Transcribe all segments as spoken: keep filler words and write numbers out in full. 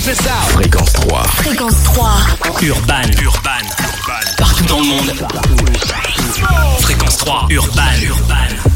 Check this out. Fréquence trois. Fréquence trois. Urban. Urban. Partout dans le monde. Fréquence trois. Urban. Urban.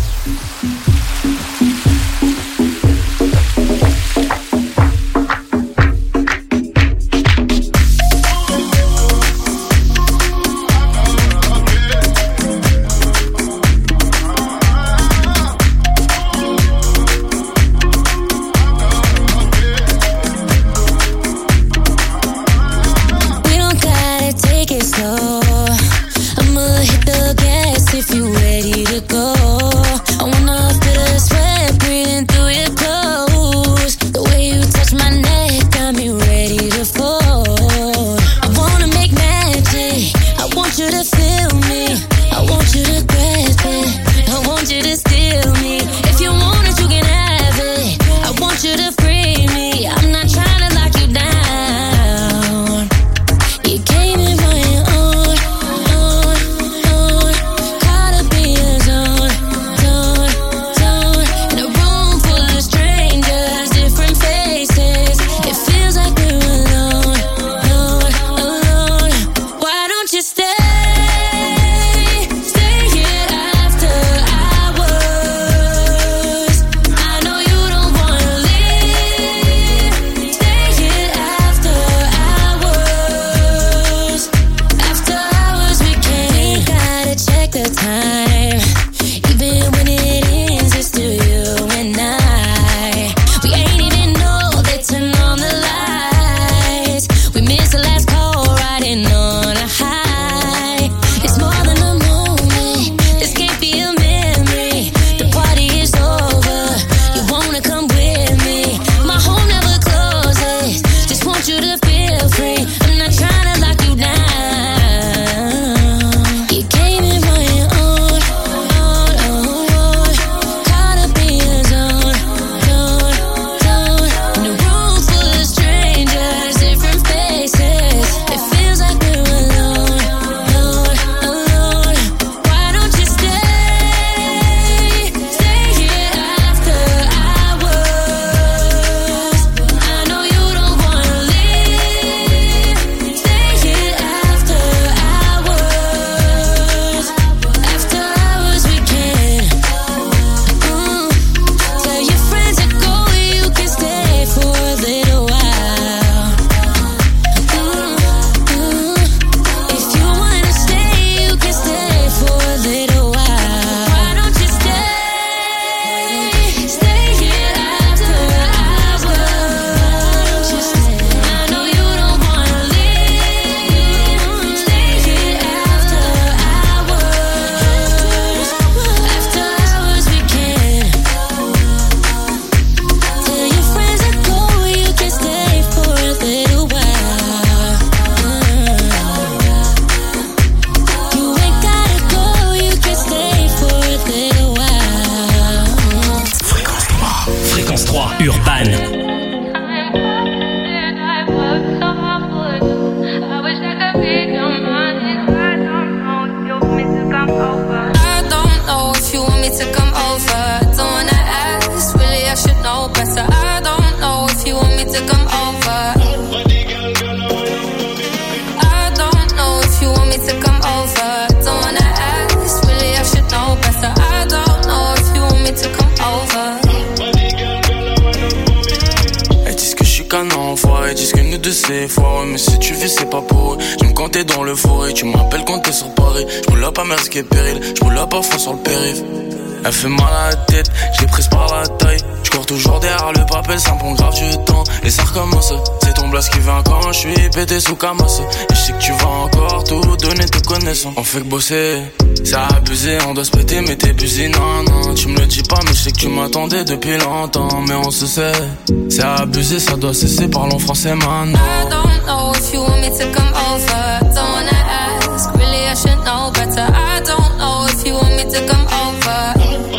C'est foireux, mais si tu vis c'est pas pour eux. Je me comptais dans le forêt, tu m'appelles quand t'es sur Paris. Je roule pas mais risquer péril, je roule pas fond sur le périph'. Elle fait mal à la tête, je l'ai prise par la taille. Je cours toujours derrière le papel, ça me prend grave du temps. Et ça recommence, c'est ton blast qui vient quand je suis pété sous Camas. Et je sais que tu vas encore tout donner, te connaissant. On fait que bosser, c'est abusé, on doit se péter mais t'es busy, non non. Tu me le dis pas mais je sais que tu m'attendais depuis longtemps. Mais on se sait, c'est abusé, ça doit cesser, parlons français maintenant. I don't know if you want me to come over. Don't wanna ask, really I should know better. I don't know if you want me to come over.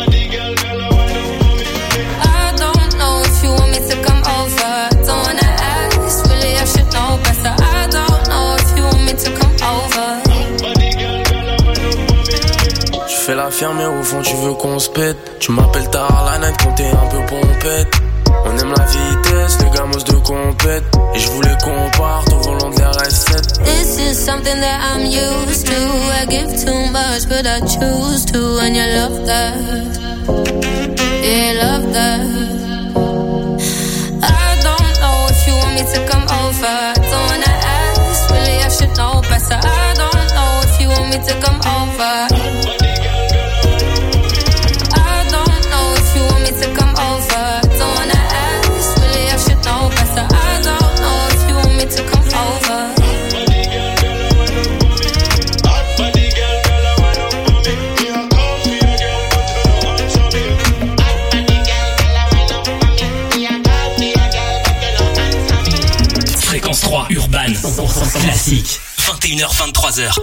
I don't know if you want me to come over. Don't wanna ask, really I should know better. I don't know if you want me to come over. Tu fais la ferme mais au fond tu veux qu'on se pète. Tu m'appelles tard la night quand t'es un peu pompette. On On aime la vitesse, les gamos de compète. Et je voulais qu'on parte au volant de la R S sept. This is something that I'm used to. I give too much, but I choose to. And you love that. Yeah, love that. I don't know if you want me to come over. Don't wanna ask, really I should know better. I don't know if you want me to come over. I don't know if you want me to come over. Don't wanna ask, really I should know better. I don't know if you want me to come over. Fréquence trois, Urban, cent pour cent classique. vingt et une heures, vingt-trois heures.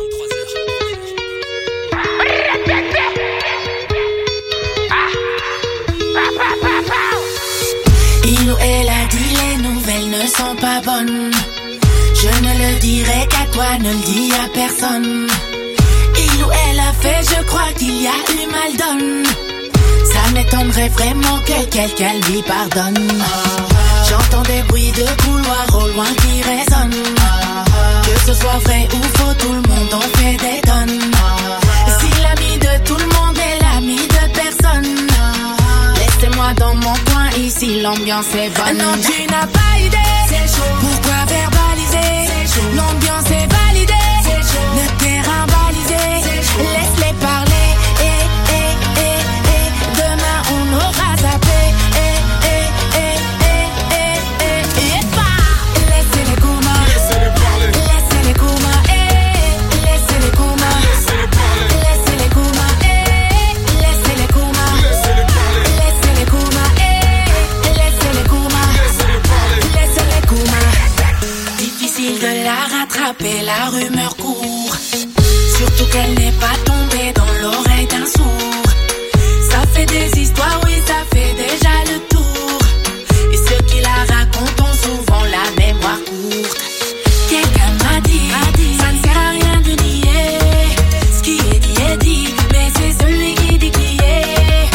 Il ou elle a dit les nouvelles ne sont pas bonnes. Je ne le dirai qu'à toi, ne le dis à personne. Il ou elle a fait, je crois qu'il y a eu mal donne. Ça m'étonnerait vraiment que quelqu'un lui pardonne. J'entends des bruits de couloir au loin qui résonnent. Que ce soit vrai ou faux, tout le monde en fait des tonnes. Si l'ami de tout le monde est l'ami de personne, laissez-moi dans mon coin, ici l'ambiance est bonne. Non, tu n'as pas idée, c'est chaud. Pourquoi verbaliser? L'ambiance est validée, c'est chaud. Le terrain balisé, laisse-les parler. Et, et, et, et, demain on aura zappé. Et, et, et, et, et, et, et, pas. Laissez-les coumas, laissez-les parler. Laissez-les coumas, et, laissez-les coumas. Laissez-les parler. Laissez-les coumas, et, laissez-les coumas. Laissez-les parler. Laissez-les coumas, et, laissez-les coumas. Laissez-les parler. Laissez-les coumas. Difficile de la rattraper, la rumeur court. Surtout qu'elle n'est pas tombée dans l'oreille d'un sourd. Ça fait des histoires, oui, ça fait déjà le tour. Et ceux qui la racontent ont souvent la mémoire courte. Quelqu'un m'a dit, ça ne sert à rien de nier. Ce qui est dit est dit, mais c'est celui qui dit qui est.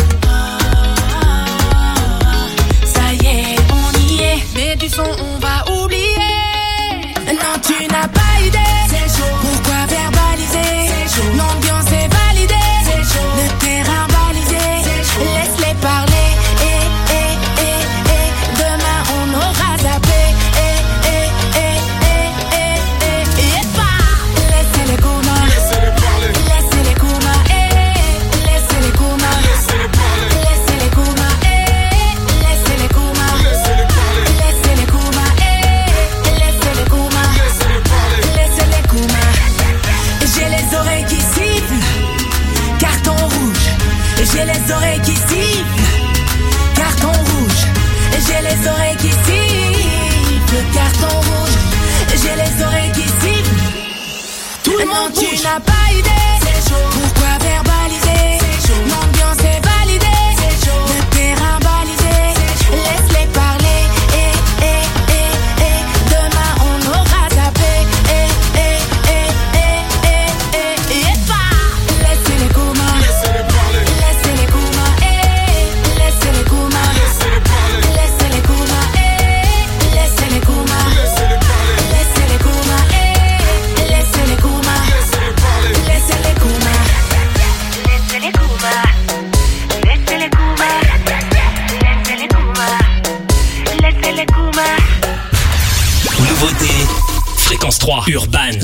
Ça y est, on y est. Mais du son, on va oublier. Non, tu n'as pas idée. C'est chaud. Pourquoi verbaliser? C'est chaud. L'ambiance est validée. C'est chaud. Le terrain balisé. C'est chaud. Laisse-les parler. Et, et, et, et, demain on aura zappé. Et, et, et, et, et, et, et, pas. Laissez-les coumas. Laissez-les parler. Laissez-les coumas. Et, laissez-les coumas. Laissez-les parler. Laissez-les coumas. Et, laissez-les coumas. Laissez-les parler. Laissez-les coumas. Et, laissez-les coumas. Laissez-les parler. Laissez-les coumas. J'ai les oreilles qui sifflent. Carton rouge. J'ai les oreilles qui sifflent. Carton rouge. J'ai les oreilles qui sifflent. Carton rouge. J'ai les oreilles qui sifflent. Tout le monde bouge. Tu n'as pas idée. C'est chaud. Pourquoi verbaliser? C'est chaud. L'ambiance est validée. C'est chaud. Le terrain balisé. C'est chaud. Laisse-les parler. Et, et, et, et, demain on aura zappé. Et, et, et, et, et, et, et, pas. Laissez-les coumas. Laissez-les parler. Laissez-les coumas. Et, laissez-les coumas. Laissez-les parler. Laissez-les coumas. Et, laissez-les coumas. Laissez-les parler. Laissez-les coumas. Et, laissez-les coumas. Laissez-les parler. Laissez-les coumas. Laissez-les coumas. Laissez-les coumas. Laissez-les coumas. Laissez-les coumas. Nouveauté, Fréquence trois, Urban.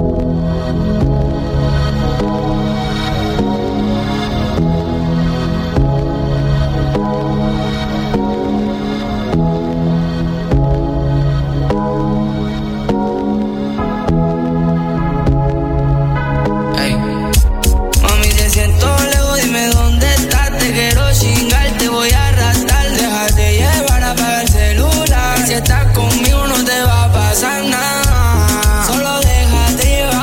Ey. Mami, te siento lejos, dime dónde estás. Te quiero chingar, te voy a arrastrar. Déjate llevar, apaga el celular. Si estás conmigo no te va a pasar nada. Solo déjate llevar.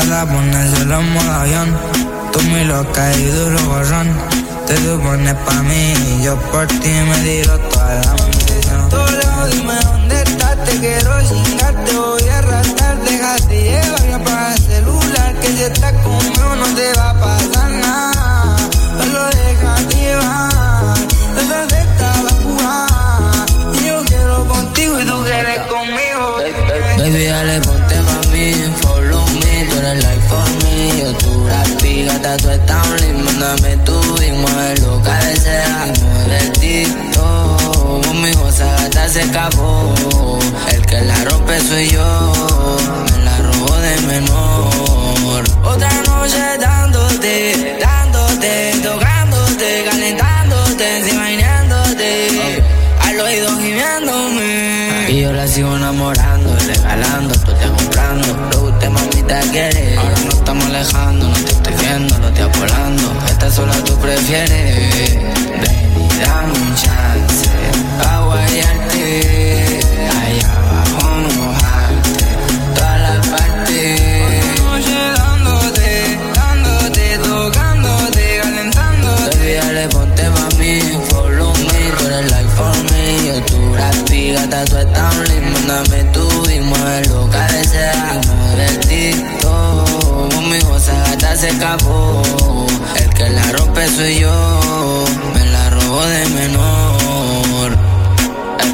para ponérselo en modo avión. Tú muy loca y duro gorrón. Te supones pa' mí y yo por ti me tiro toda la munición. Toledo, dime dónde estás, te quiero chingar, te voy a arrastrar. Déjate llevar y apaga el celular, que si estás conmigo no te va a pasar nada. Solo déjate llevar, esa secta va a jugar. Y yo quiero contigo y tú quieres conmigo. Baby, dale, ponte pa' mí, follow me, tú eres like for me. Yo tú la piga, tú estás un link, mándame tu y mueve lo que deseas. Mueve el TikTok, conmigo esa gata se escapó. El que la rompe soy yo, me la robo de menor. Otra noche dándote, dándote, tocándote, calentándote, imaginándote, al oído gimiéndome. Y yo la sigo enamorando, regalando, tú te comprando. Lo que usted mamita quiere, ahora no estamos alejando, no te estoy viendo, no estoy apolando. Esta sola tú prefieres, ven y dame un chance, pa' guayarte, allá abajo mojarte, toda la parte. Oye, dándote, dándote, tocándote, calentándote. Baby, dale, ponte pa' mí, follow me, tú eres like for me. Yo tú la pigata, tú estás un link, mándame tú y mueve lo que deseas. Mueve el TikTok, conmigo esa gata se escapó. El que la rompe soy yo, me la robo de menor. eh.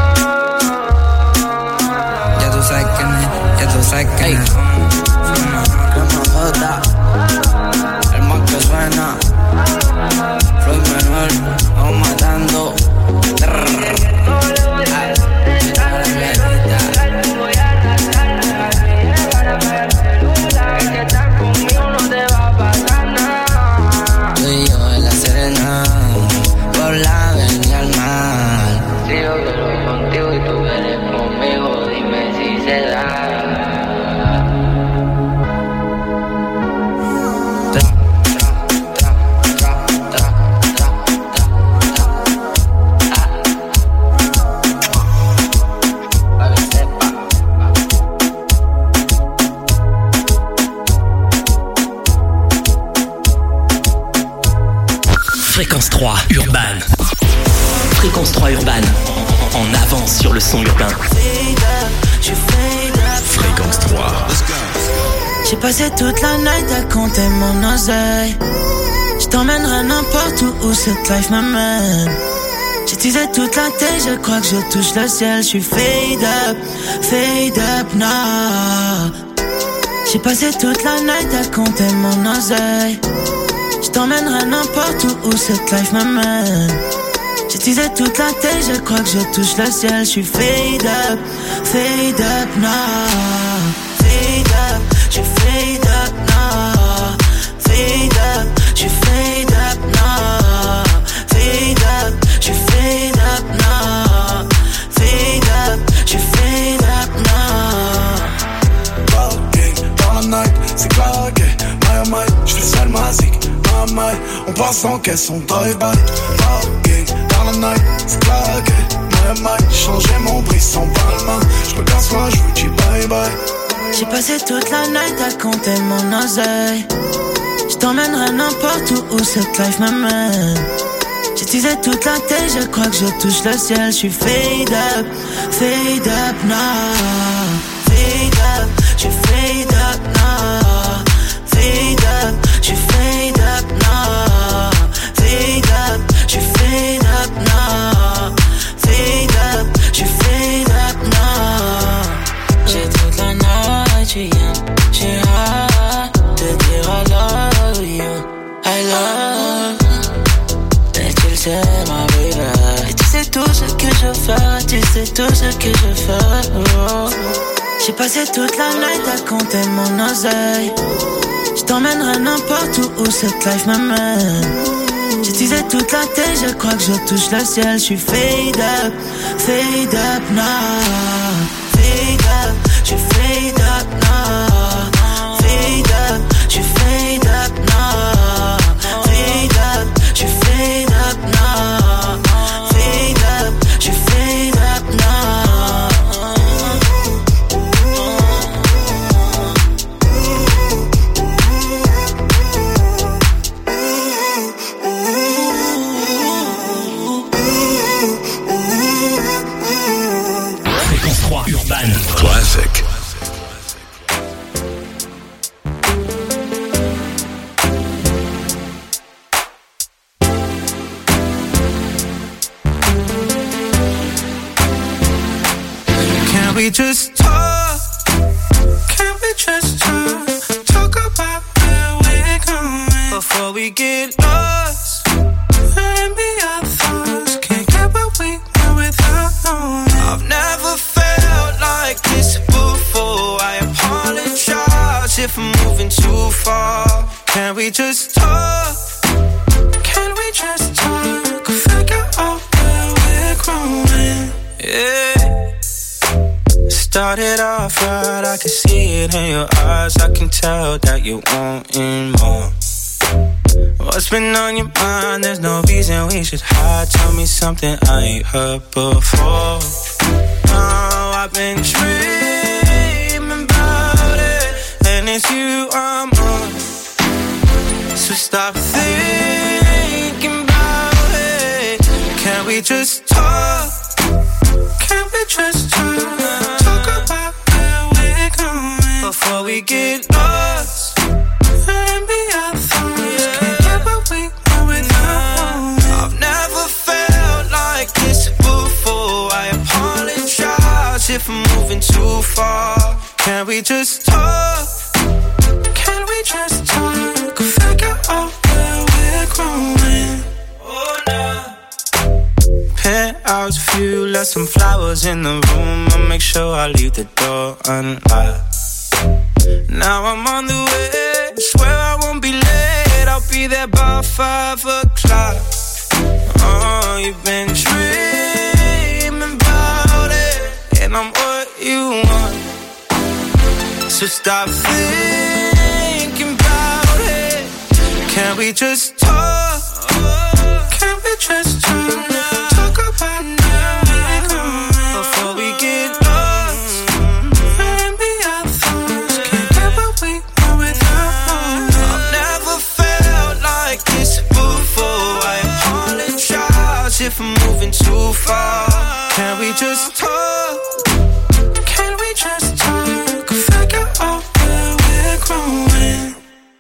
Ya tú sabes que me, ya tú sabes que me. El más que suena, Floyd Manuel, vamos matando. Tú y yo en la Serena, por la avenida al mar. Si yo quiero contigo y tú quieres conmigo, dime si se da. Fréquence trois, Urban. Fréquence trois, Urban. En avance sur le son urbain. Fréquence trois. J'ai passé toute la night à compter mon oseille. Je t'emmènerai n'importe où où cette life m'amène. J'ai teasé toute la tête, je crois que je touche le ciel. Je suis fade up, fade up now. J'ai passé toute la night à compter mon oseille. Je t'emmènerai n'importe où où cette life m'amène. J'ai teasé toute la tête, je crois que je touche le ciel. Je suis fade up, fade up now. Fade up, je fade up now. Fade up, je fade up now. Fade up, je fade up now. Fade up, je fade up now. Parking dans la night, c'est claqué. My my, j'fais seul ma zik. My my, on passe en caisse, on drive by. Parking dans la night, c'est claqué. My my, changé mon bris sans palma. J'me casse moi, j'vous dis bye bye. J'ai passé toute la night à compter mon oseille. Je t'emmènerai n'importe où où cette life m'amène. J'ai teasé toute la tête, je crois que je touche le ciel. Je suis fade up, fade up now. Fade up, je fade up now. Fade up, je fade up now. Fade up, je fade up now. Fade up, je fade up now. J'ai toute la night, tu viens, j'ai hâte de dire I love you, I love you. Et tu le sais ma baby. Et tu sais tout ce que je fais, tu sais tout ce que je fais. Oh. J'ai passé toute la night à compter mon oseille. Je t'emmènerai n'importe où où cette life m'amène. J'ai teasé toute la tête, je crois que je touche le ciel. Je suis fade up, fade up now. Fade up, je fade up now. Fade up, je fade up now. Fade up, je fade up now. Fade up, je fade up now. Classic. Can we just talk? Can we just talk? Talk about where we're going before we get lost. And be our thoughts. Can't get what we want without knowing. I've never felt like this before. I apologize if I'm moving too far. Can we just talk? Can we just talk? Figure out where we're growing. Yeah. Started off right, I can see it in your eyes. I can tell that you wanting more. What's been on your mind? There's no reason we should hide. Tell me something I ain't heard before. Oh, I've been dreaming about it, and it's you I'm on. So stop thinking about it. Can we just talk? Can we just talk? Before we get lost and be our thoughts. Can't get what we want without. I've never felt like this before. I apologize if I'm moving too far. Can we just talk? Can we just talk? Figure out where we're growing. Oh no. Penthouse view, left some flowers in the room. I'll make sure I leave the door unlocked. Now I'm on the way, swear I won't be late. I'll be there by five o'clock. Oh, you've been dreaming about it, and I'm what you want. So stop thinking about it. Can we just talk? Can we just talk? Talk about now before we get lost. And be our thoughts. Can't get what we want without. I've never felt like this before. I apologize if I'm moving too far. Can we just talk? Can we just talk? Figure out where we're growing.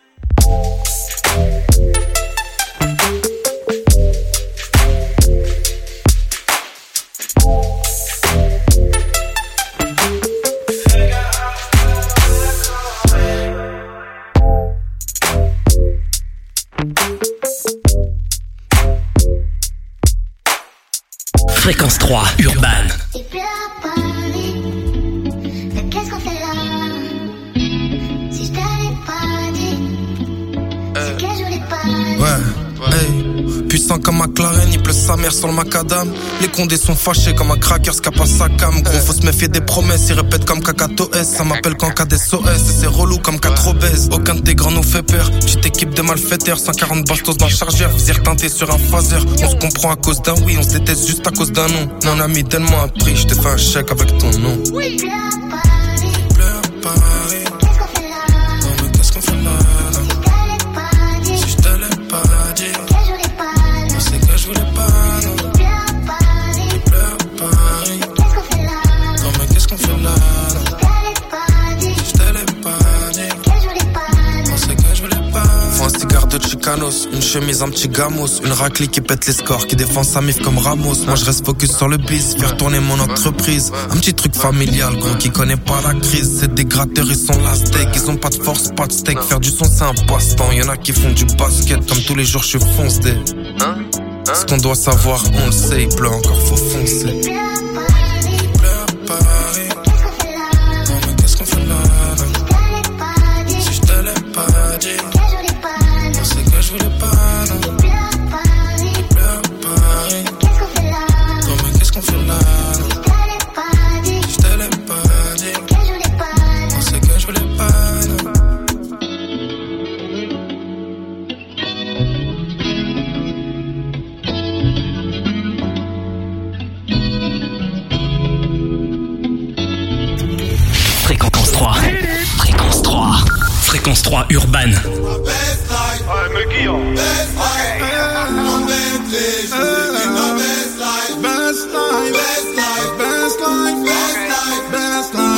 Fréquence trois, Urban. T'es plus à Paris, mais qu'est-ce qu'on fait là? Si je t'avais pas dit, c'est que je voulais pas dire. Ouais, hey, puissant comme McLaren, il pleut sa mère sur le macadam. Les condés sont fâchés comme un cracker, scapa sa cam. Gros, faut se méfier des promesses, ils répètent comme Kakato S. Ça m'appelle qu'en cas d'S O S, et c'est relou comme quatre obèses. Aucun de tes grands nous fait peur, petite équipe de malfaiteurs. Cent quarante bastos dans le chargeur, visir teinté sur un phaser. On se comprend à cause d'un oui, on se déteste juste à cause d'un non. Mon ami, donne-moi un prix, je te fais un chèque avec ton nom. Oui, plus à Paris, Plus à Paris, qu'est-ce qu'on fait là? non mais qu'est-ce qu'on fait là, là? Si je t'avais pas dit, Si je te l'ai pas dit, que je voulais pas dire. c'est que je voulais pas, non. Plus à Paris, Plus à Paris, qu'est-ce qu'on fait là? non mais qu'est-ce qu'on fait là, là? Si je t'avais pas dit, Si je te l'ai pas dit, que je voulais pas dire. c'est que je voulais pas. Faut un cigare de Chicanos, une chemise, un petit gamos, une raclée qui pète les scores, qui défend sa mif comme Ramos. Moi je reste focus sur le biz, faire tourner mon entreprise. Un petit truc familial, gros, qui connaît pas la crise. C'est des gratteurs, ils sont la steak, ils ont pas de force, pas de steak. Faire du son c'est un passe-temps, y'en a qui font du basket. Comme tous les jours je fonce des. Ce qu'on doit savoir, on le sait, il pleut encore, faut foncer. Plus à Paris, Plus à Paris, qu'est-ce qu'on fait là? non mais qu'est-ce qu'on fait là, là? Si je t'avais pas dit, Si je te l'ai pas dit, que je voulais pas dire. c'est que je voulais pas, non. Plus à Paris, Plus à Paris, qu'est-ce qu'on fait là? non mais qu'est-ce qu'on fait là, là? Si je t'avais pas dit, Je te l'ai pas dit, que je voulais pas dire. c'est que je voulais pas, non. Fréquence trois. Fréquence trois. Fréquence trois, Urban. Best life, best life, best life, best life.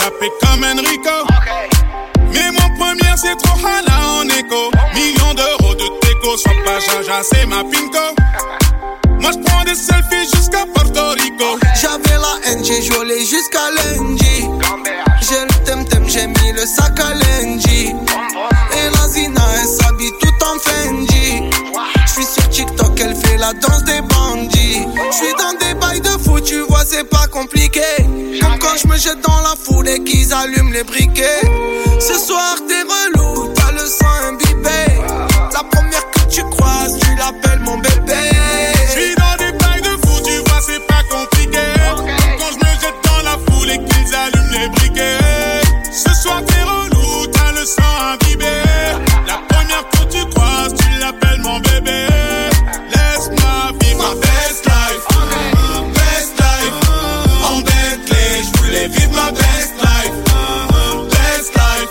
rapper comme Enrico. Mais mon premier c'est trop hala en écho. Millions d'euros de déco, sois pas jaja, c'est ma pinko. Moi j'prends des selfies jusqu'à Porto Rico. J'avais la N G, j'volais jusqu'à lundi. J'ai le tem-tem, j'ai mis le sac à lundi. Et la Zina, elle s'habille tout en Fendi. J'suis sur TikTok, elle fait la danse des bandits. J'suis dans des bails de fou, tu vois c'est pas compliqué. Comme quand j'me jette dans la foule et qu'ils allument les briquets. Ce soir t'es relou, t'as le sang imbibé. La première que tu croises, tu l'appelles mon bébé. J'suis dans des bails de fou, tu vois c'est pas compliqué. Quand j'me jette dans la foule et qu'ils allument les briquets. Ce soir t'es relou, t'as le sang imbibé. La première que tu croises, tu l'appelles mon bébé. Laisse-moi vivre ma best life. Best life. En Bentley, j'voulais vivre ma best life. Best life.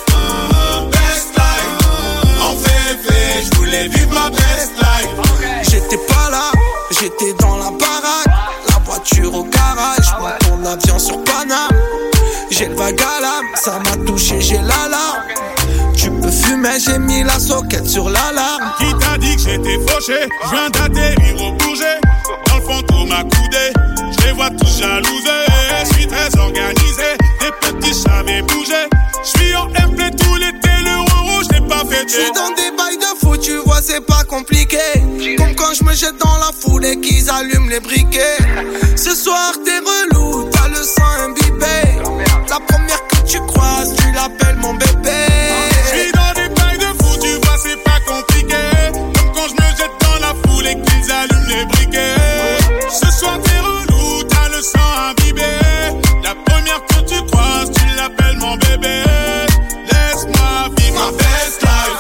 Best life. En février, j'voulais vivre ma best life. J'étais pas là, j'étais dans la baraque. La voiture au garage, mon avion sur Paname. J'ai le vague à l'âme, ça m'a touché, j'ai l'alarme. Tu peux fumer, j'ai mis la soquette sur l'alarme. Qui t'a dit que j'étais fauché? Je viens d'atterrir au Bourget. Dans le fond, tout m'a coudé. Je les vois tous jalousés. Je suis très organisé. Des petits j'avais bougé. Je suis en airplay tout l'été. Le euro, je l'ai pas fêté. Je suis dans des bails de fou, tu vois, c'est pas compliqué. Comme quand je me jette dans la foule et qu'ils allument les briquets. Ce soir, t'es relou, t'as le sang imbibé. La première que tu croises, tu l'appelles mon bébé. J'suis dans des bails de fou, tu vois, c'est pas compliqué. Comme quand je me jette dans la foule et qu'ils allument les briquets. Ce soir t'es relou, t'as le sang imbibé. La première que tu croises, tu l'appelles mon bébé. Laisse-moi vivre ma best life.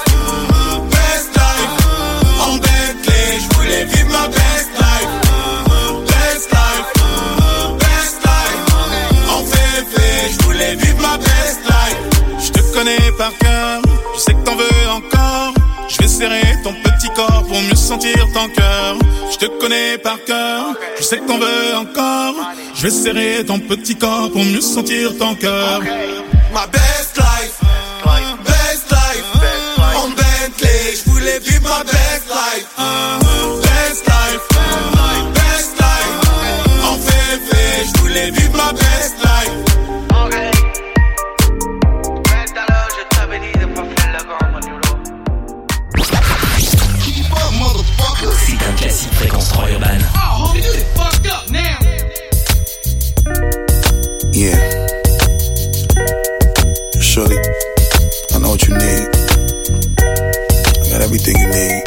Best life. En Bentley, j'voulais vivre ma best life. Best life. Best life. En février, j'voulais vivre ma best life. J'te connais par cœur, je sais que t'en veux encore. Je vais serrer ton petit corps pour mieux sentir ton cœur. Je te connais par cœur, je sais que t'en veux encore. Je vais serrer ton petit corps pour mieux sentir ton cœur. Ma best life, best life. En Bentley, je voulais vivre ma best life. Best life, best life. En février, je voulais vivre ma best life. C'est un classique Fréquence trois urbaine. Yeah. Shorty, I know what you need. I got everything you need.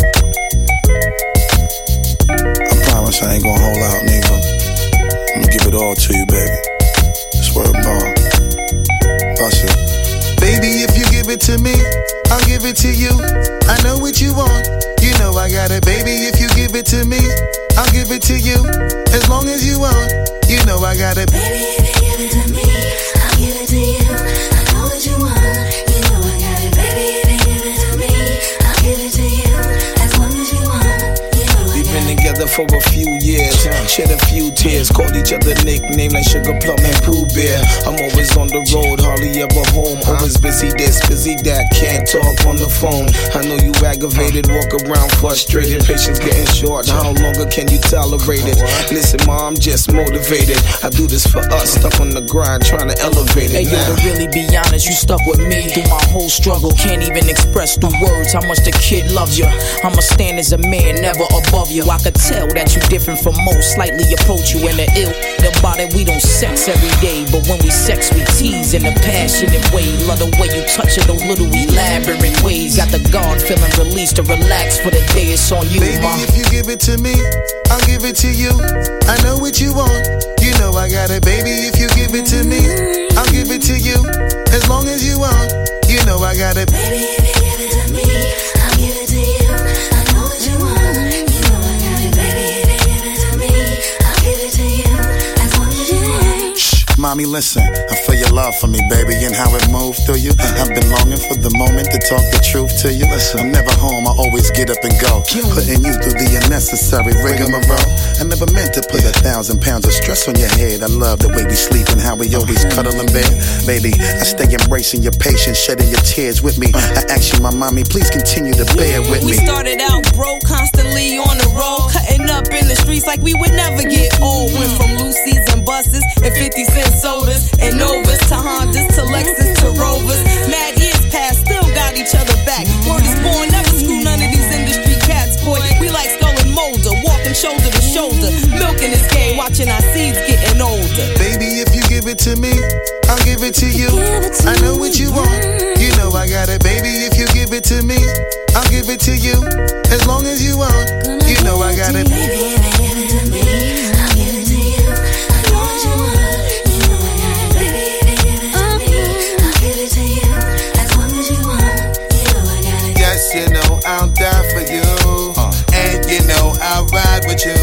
I promise I ain't gonna hold out, nigga. I'm gonna give it all to you, baby. Swear to God. Bust it. Baby, if you give it to me, I'll give it to you. I know what you want. You know I got it, baby. If you give it to me, I'll give it to you. As long as you want, you know I got it. Baby, if you give it to me, I'll give it to you. I know what you want, you know I got it. Baby, if you give it to me, I'll give it to you. As long as you want, you know I got it. We've been together for a few years, shed a few tears, called each other nicknames like Sugar Plum and Pooh Bear. I'm always on the road, hardly ever home. Always busy this, busy that, can't talk on the phone. I know you aggravated, walk around frustrated, patience getting short. How longer can you tolerate it? Listen, ma, I'm just motivated. I do this for us, stuck on the grind, trying to elevate it. Hey, yo, to really be honest, you stuck with me through my whole struggle. Can't even express through words how much the kid loves you. I'ma stand as a man, never above you. I could tell that you different from most, slightly approach you in the ill. The body we don't sex every day, but when we sex we tease in a passionate way. Love the way you touch it, those little elaborate ways. Got the guard feeling released to relax for the day. It's on you, baby, ma. If you give it to me, I'll give it to you. I know what you want, you know I got it, baby. If you give it to me, I'll give it to you. As long as you want, you know I got it. Baby, if you give it to me, I'll give it to you. I know what you want, you know I got it. Baby, if you give it to me, I'll give it to you. As long as you want. Mommy, listen, I feel your love for me, baby, and how it moved through you. I've been longing for the moment to talk the truth to you. I'm never home, I always get up and go, putting you through the unnecessary rigmarole. I never meant to put a thousand pounds of stress on your head. I love the way we sleep and how we always cuddle in bed. Baby, I stay embracing your patience, shedding your tears with me. I ask you, my mommy, please continue to bear with me. We started out broke, constantly on the road, cutting up in the streets like we would never get old. Went from Lucy's and buses and fifty cent sodas and Novas to Hondas to Lexus to Rovers. Mad years past, still got each other back. Word is born, never screw none of these industry cats, boy. We like Skull and Molder, walking shoulder to shoulder, milking this game, watching our seeds getting older. Baby, if you give it to me, I'll give it to you. I know what you want, you know I got it. Baby, if you give it to me, I'll give it to you. As long as you want, you know I got it. Baby, if you give it to me, I'll give it to you. As long as you want, you know I got it. Baby, if you give it to me, I'll give it to you. As long as you want, you know I got it. Yes, you know I'll die for you, uh. and you know I'll ride with you.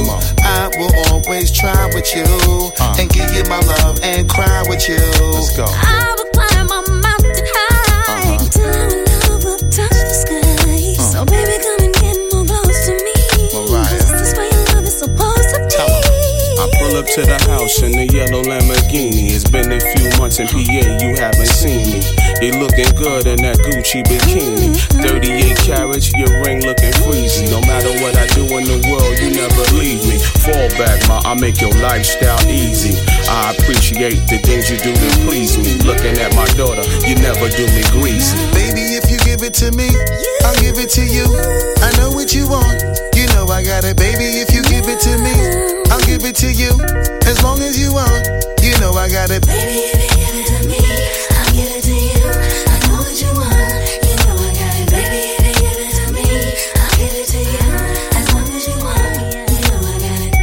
I will always try with you, uh. and give you my love and cry with you. Let's go. I will climb a mountain high, uh-huh. till our love will touch the sky. Uh. So baby, come and get more close to me. Mariah. This is where your love is supposed to be. I pull up to the house in the yellow Lamborghini. It's been a few months in P A, you haven't seen me. You looking good in that Gucci bikini. thirty-eight carats, your ring looking freezy. No matter what I do in the world, you never leave me. Fall back, ma, I make your lifestyle easy. I appreciate the things you do to please me. Looking at my daughter, you never do me greasy. Baby, if you give it to me, I'll give it to you. I know what you want, you know I got it. Baby, if you give it to me, I'll give it to you. As long as you want, you know I got it. Baby, if you give it to me, I'll give it to you. I know what you want, you know I got it. Baby, if you give it to me, I'll give it to you. As long as you want, you know I got it.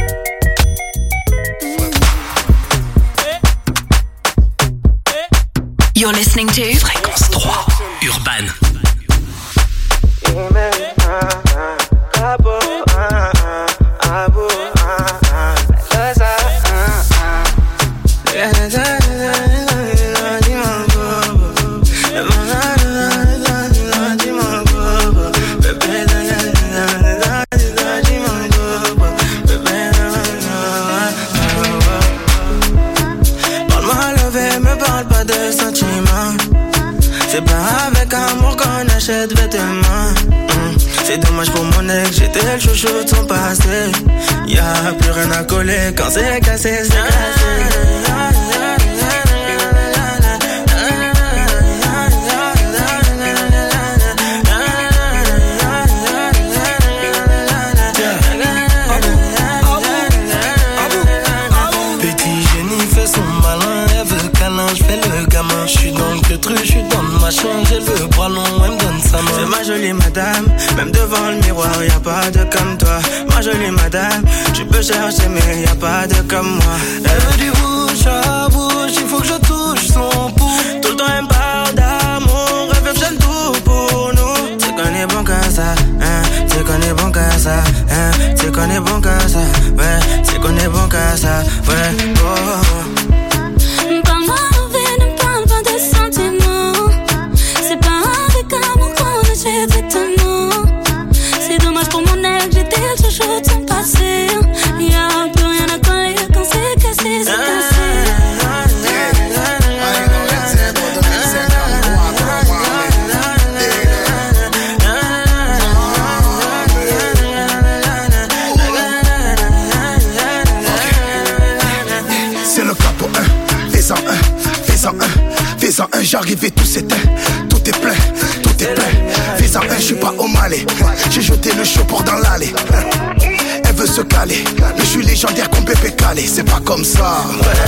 You're listening to Fréquence trois Urban. C'est pas avec amour qu'on achète vêtements. mmh. C'est dommage pour mon ex, j'étais le chouchou de son passé. Y'a plus rien à coller quand c'est cassé, c'est cassé. J'suis dans le truc, j'suis dans le machin, j'ai le bras long, elle me donne sa main. C'est ma jolie madame, même devant le miroir, y'a pas de comme toi. Ma jolie madame, tu peux chercher mais y'a pas de comme moi. Elle veut du bouche à bouche, il faut que je touche son pouls. Tout le temps elle me parle d'amour, elle veut que j'aime tout pour nous. C'est qu'on est bon qu'à ça, hein, c'est qu'on est bon qu'à ça, hein, c'est qu'on est bon qu'à ça, ouais, c'est qu'on est bon qu'à ça, ouais, oh. C'est dommage pour mon ex, j'étais le chouchou de son passé. Y'a plus rien à coller quand c'est cassé, c'est cassé. C'est le capo un, fais-en un, fais-en un, fais-en un, j'arrive et tout s'éteint, tout est plein, tout est plein. Fais-en un, j'suis pas au Malais, j'ai jeté le show pour dans l'allée. Elle veut se caler, mais j'suis légendaire comme Pépé Calé, c'est pas comme ça.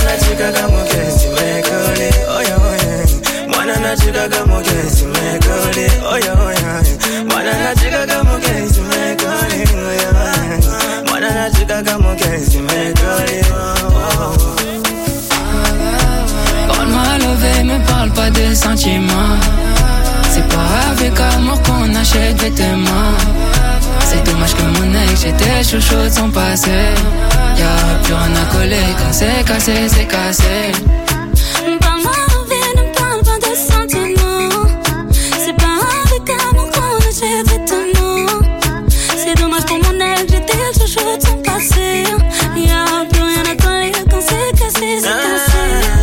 Parle-moi levé, me parle pas de sentiments. C'est pas avec amour qu'on achète vêtements. C'est C'est dommage que mon ex, j'étais chouchou de son passé. Y'a plus rien à coller, quand c'est cassé, c'est cassé. Parle-moi en vie, ne parle pas de sentiments. C'est pas avec amour qu'on achète vêtements. C'est dommage pour mon ex, j'étais le chouchou de son passé. Y'a plus rien à coller, quand c'est cassé, c'est cassé.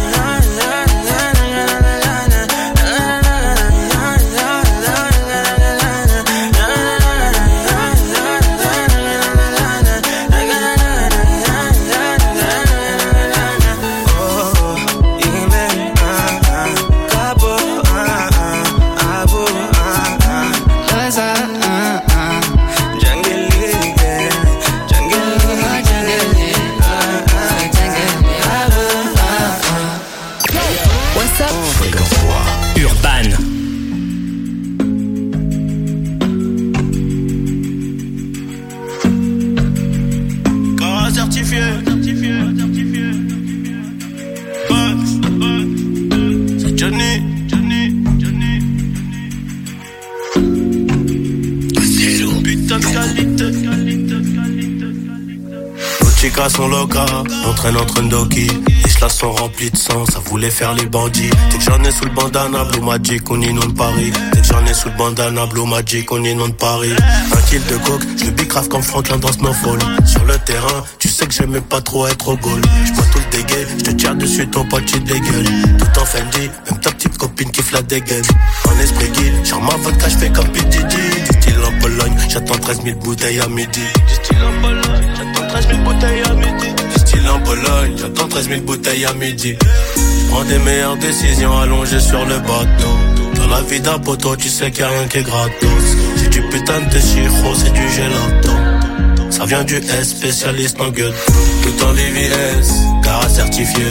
Son loca, entraîne entre Ndoki. Les chlas sont remplis de sang, ça voulait faire les bandits. Dès que j'en ai sous le bandana, Blue Magic, on inonde Paris. Dès que j'en ai sous le bandana, Blue Magic, on inonde Paris. Un kill de coke, je le bicrave comme Franklin dans Snowfall. Sur le terrain, tu sais que j'aimais pas trop être au goal. J'bois tout le dégueu, je te tire dessus, ton pote il dégueule. Tout en Fendi, même ta petite copine kiffe la dégaine. En esprit guide, genre ma vodka, j'fais comme P D D. Du style en Pologne, j'attends treize mille bouteilles à midi. Du style en Pologne, j'attends treize mille bouteilles à midi. Du style en Pologne, j'attends treize mille bouteilles à midi. J'prends des meilleures décisions allongées sur le bateau. Dans la vie d'un poteau, tu sais qu'il y a rien qui est gratos. C'est du putain de chiro, c'est du gelato. Ça vient du S, spécialiste en gueule. Tout en V V S, car certifié.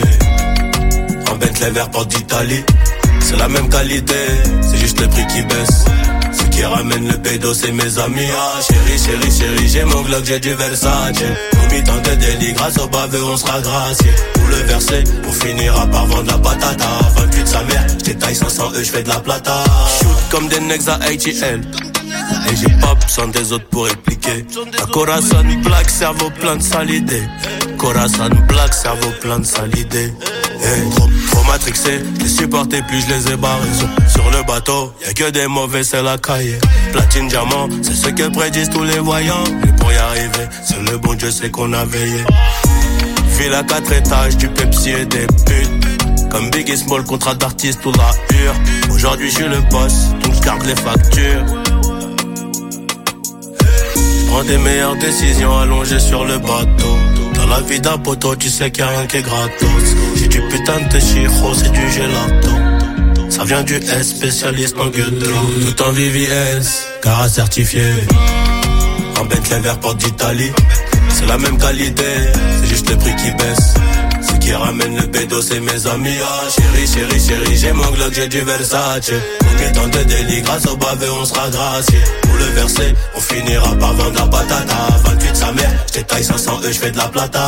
En Bentley vert porte d'Italie. C'est la même qualité, c'est juste le prix qui baisse. Ce qui ramène le pédo, c'est mes amis. Ah, chérie, chérie, chérie, j'ai mon Glock, j'ai du Versace. Au mi-temps de délit, grâce au baveux, on sera gracié. Pour le verser, on finira par vendre la patata. vingt-huit sa mère, j'détaille cinq cents E, j'fais de la plata. Shoot comme des necks à A T L. Et j'ai pas besoin des autres pour répliquer. La Corazon black, cerveau plein de sales idées. Corazon black, cerveau plein de sales idées. Hey, trop, trop matrixé, je les supportais plus, je les ai barrés. Sur, sur le bateau, y'a que des mauvais, c'est la cahier. Platine, diamant, c'est ce que prédisent tous les voyants. Mais pour y arriver, c'est le bon Dieu, c'est qu'on a veillé. Ville à quatre étages, du Pepsi et des putes. Comme Big et Small, contrat d'artiste ou la hure. Aujourd'hui, je suis le boss, donc je garde les factures. Prends des meilleures décisions allongées sur le bateau. Dans la vie d'un poteau, tu sais qu'il y a rien qui est gratos. J'ai du putain de chiro, c'est du gelato. Ça vient du S, spécialiste en gueule. Tout en V V S, car certifié. En Bentley vert porte d'Italie. C'est la même qualité, c'est juste le prix qui baisse. Ce qui ramène le pédo, c'est mes amis. Ah, chérie, chérie, chérie, j'ai mon Glock, j'ai du Versace. Au mi-temps de délit, grâce au baveux, on sera gracié. Pour le verser, on finira par vendre la patata. vingt-huit sa mère, j'détaille cinq cents E, j'fais de la plata.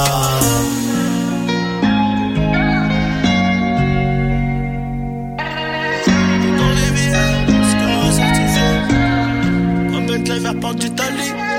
Dans les villes, c'est comme un certifié. En Bentley vert porte d'Italie.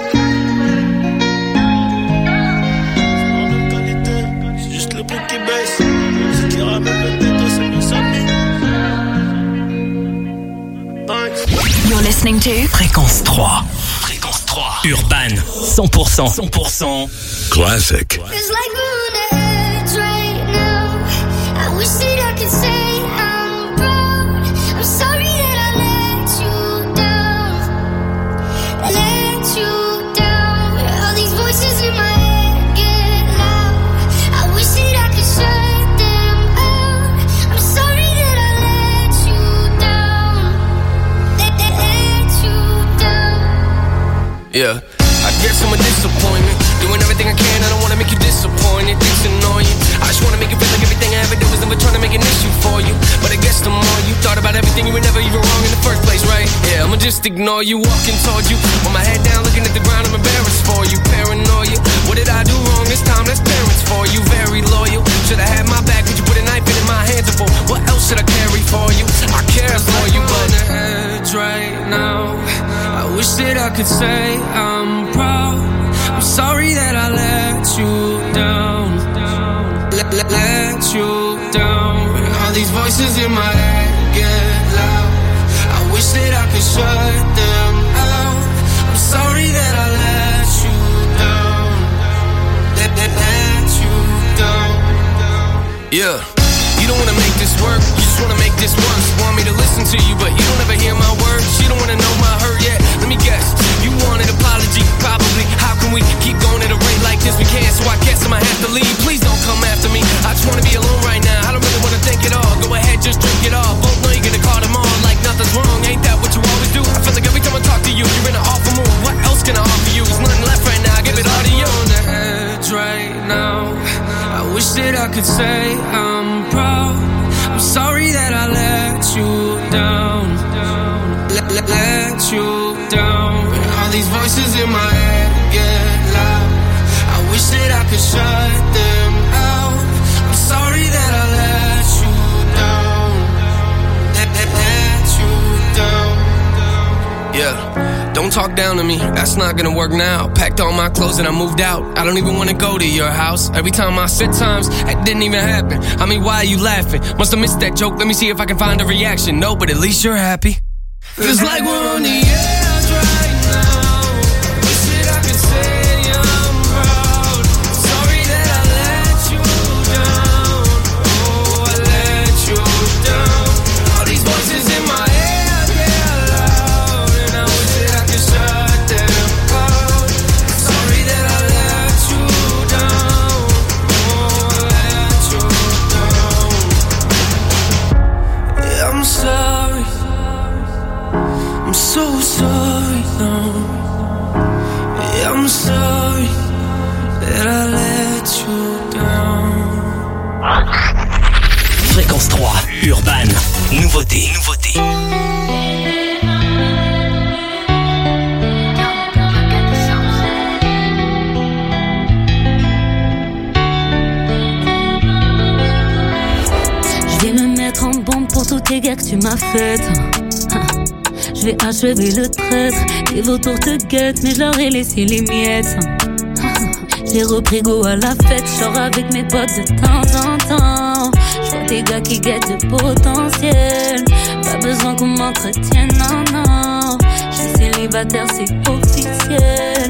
You're listening to Fréquence trois. Fréquence trois. Urban. cent pour cent. cent pour cent. Classic. It's like we're on the edge right now. I wish that I could say I'm proud. I'm sorry that I let you down. I let you down. All these voices in my head get loud. I wish that I could shut them out. I'm sorry that I let you down. Let, let, let you down. Yeah, I guess I'm a disappointment. Doing everything I can, I don't wanna make you disappointed. It's annoying. I just wanna make you feel like everything I ever do was never trying to make an issue for you. But I guess the more you thought about everything, you were never even wrong in the first place, right? Yeah, I'ma just ignore you, walking towards you. With my head down, looking at the ground, I'm embarrassed for you. Paranoia, what did I do wrong this time? That's parents for you, very loyal. Should've had my back, could you put a knife in my hands for? What else should I carry for you? I care for you, but on the edge right now. I wish that I could say I'm let you down. When all these voices in my head get loud, I wish that I could shut them out. I'm sorry that I let you down. Let, let, let you down. Yeah. You don't wanna make this work, you just wanna make this once. Want me to listen to you, but you don't ever hear my words. You don't wanna know my hurt yet. Let me guess, you want an apology, probably. How can we keep going at a rate like this? We can't, so I guess I might have to leave. Please don't come after me. I just wanna be alone right now. I don't really wanna think at all. Go ahead, just drink it all. Both know you're gonna call them on like nothing's wrong. Ain't that what you always do? I feel like every time I talk to you, you're in an awful mood. What else can I offer you? There's nothing left right now. I give it all to you. On the edge right now. I wish that I could say I'm proud. I'm sorry that I let you down. Let, let, let you down. When all these voices in my head get loud, I wish that I could shut them out. I'm sorry that I let you down. Let, let, let you down. Yeah. Don't talk down to me, that's not gonna work now. Packed all my clothes and I moved out. I don't even wanna go to your house. Every time I said times, that didn't even happen. I mean, why are you laughing? Must have missed that joke, let me see if I can find a reaction. No, but at least you're happy. Feels like we're on the edge right now. Wish that I could say I'm proud. Sorry that I let you down. Oh, I let you down. All these voices in my head get loud, and I wish that I could shut them out. Sorry that I let you down. Oh, I let you down. Yeah, I'm sorry. I'm so sorry now. Yeah, I'm sorry that I let you down. Fréquence trois, Urban. Nouveauté, nouveauté. Je vais me mettre en bombe pour toutes les guerres que tu m'as faites. Je vais achever le traître. Les vautours te guettent, mais je leur ai laissé les miettes. J'ai repris go à la fête, je sors avec mes potes de temps en temps. Je vois des gars qui guettent le potentiel. Pas besoin qu'on m'entretienne, non, non. Je suis célibataire, c'est officiel.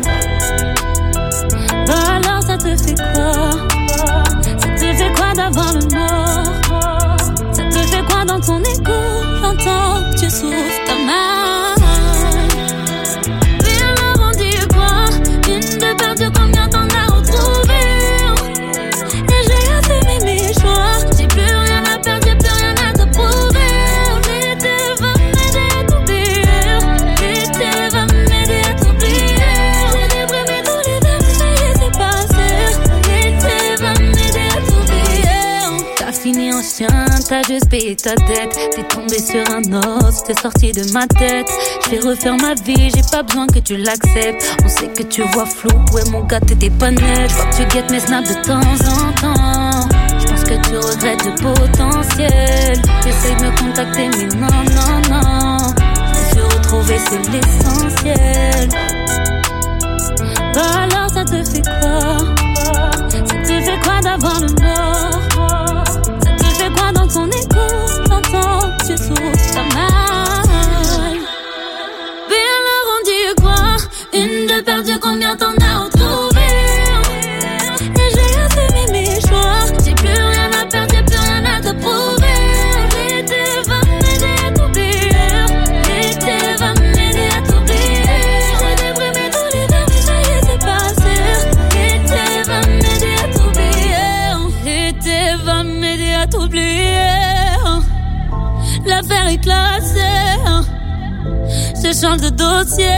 Bah alors ça te fait quoi? Ça te fait quoi d'avoir le mort? Ça te fait quoi dans ton écho? J'entends que tu souffres ta mal. Viens leur en dire quoi? Une de perdue, combien t'en as retrouvé? Et j'ai assumé mes choix. J'ai plus rien à perdre, j'ai plus rien à te prouver. L'été va m'aider à t'oublier. L'été va m'aider à t'oublier. J'ai déprimé tous les verres, ça y est, c'est passé. L'été va m'aider à t'oublier. T'as fini en chien, t'as juste payé ta dette. T'es tombé sur un os, t'es sorti de ma tête. Je vais refaire ma vie, j'ai pas besoin que tu l'acceptes. On sait que tu vois flou, ouais mon gars t'étais pas net. J'vois que tu guettes mes snaps de temps en temps. J'pense que tu regrettes le potentiel. T'essayes de me contacter mais non, non, non. Je me suis retrouvée, c'est l'essentiel. Bah alors ça te fait quoi? Ça te fait quoi d'avoir le mort? Ça te fait quoi dans ton écho? T'entends, tu souffres ta mal. Viens leur en dire quoi? Une de perdue, combien t'en as retrouvé? Et j'ai assumé mes choix. J'ai plus rien à perdre, j'ai plus rien à te prouver. L'été va m'aider à t'oublier. L'été va m'aider à t'oublier. J'ai déprimé tous les verres, mais ça y est, c'est passé. L'été va m'aider à t'oublier. L'été va m'aider à t'oublier. L'affaire est classée. Je change de dossier.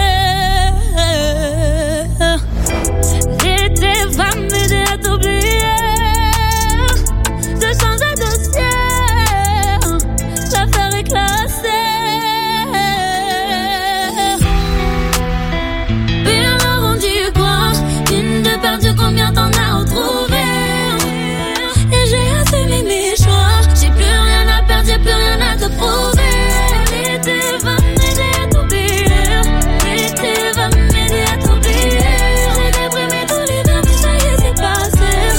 L'été va m'aider à t'oublier. Je change de dossier. L'affaire est classée. Viens leur en dire quoi? Une de perdue, combien t'en as retrouvé? Et j'ai assumé mes choix. J'ai plus rien à perdre, j'ai plus rien à te prouver. L'été va m'aider à t'oublier. L'été va m'aider à t'oublier. J'ai déprimé tous les verres, mais ça y est, c'est passé.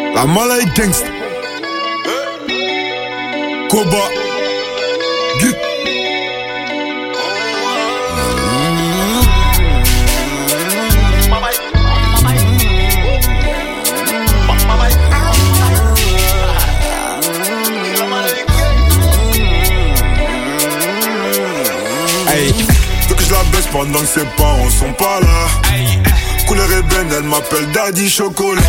La Malay Gangsta. Koba. Gut. Hey, veux que je la baisse pendant que ses parents sont pas là. Couleur ébène, elle m'appelle Daddy Chocolat.